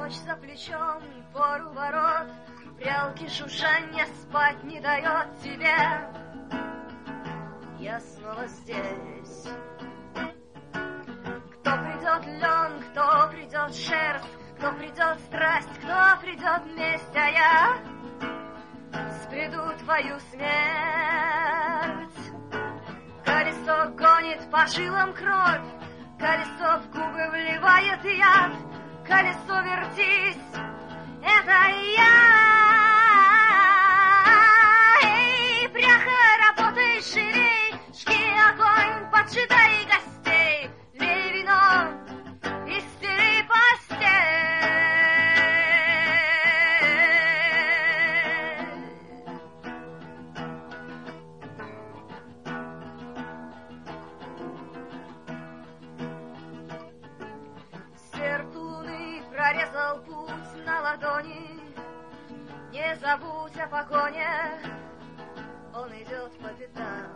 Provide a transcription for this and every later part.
Ночь за плечом, пору ворот, прялки жужжанья спать не дает тебе. Я снова здесь. Кто придет лен, кто придет шерсть, кто придет страсть, кто придет месть, а я спреду твою смерть. Колесо гонит по жилам кровь, колесо в губы вливает яд. Колесо вертись, это я. Эй, пряха, работай ширей, жги огонь, поджидай гостей, лей вино и стели постель. Серп луны прорезал путь на ладони. Не забудь о погоне, он идет по пятам.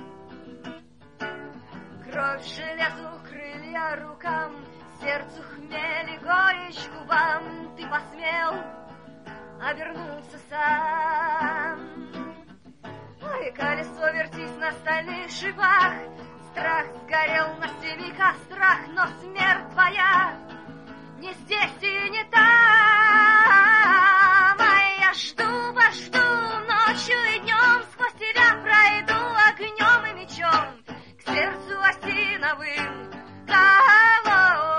Кровь железу, крылья рукам, сердцу хмель и горечь губам. Ты посмел обернуться сам. Ой, колесо вертись на стальных шипах, страх сгорел на 7 кострах, но смерть твоя не здесь и не там. А я жду, пожду ночью и днем, сквозь тебя пройду огнем и мечом к сердцу осиновым колонн.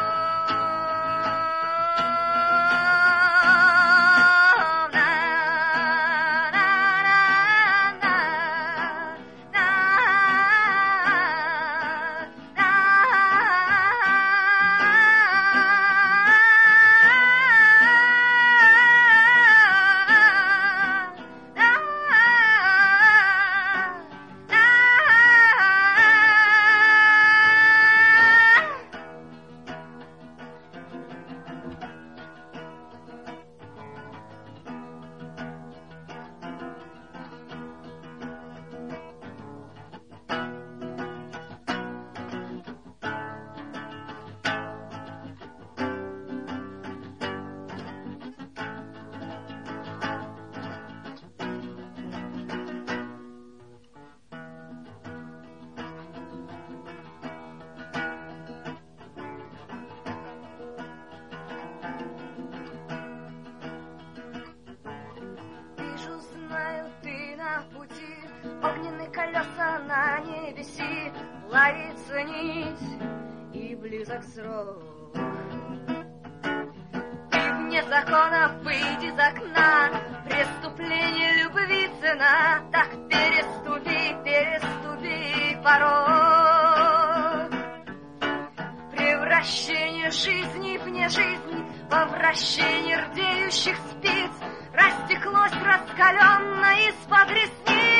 Огненные колеса на небеси, ловится нить и близок срок. Ты вне закона, выйди из окна, преступление любви цена. Так переступи, переступи порог. Превращение жизни в нежизнь, во вращение рдеющих спиц растеклось раскаленно из-под ресниц.